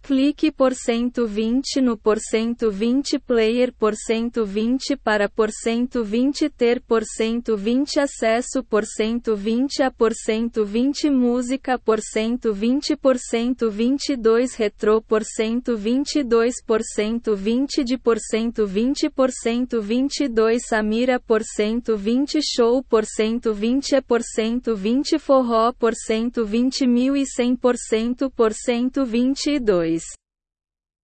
Clique por 120 no por 120 player por 120 para por 120 ter por 120 acesso por 120 a por 120 música por 120 por 122 retrô por 122 por 120 de por 120 por 122 Samira por 120 show por 120 por 120 forró por 120.100% por 122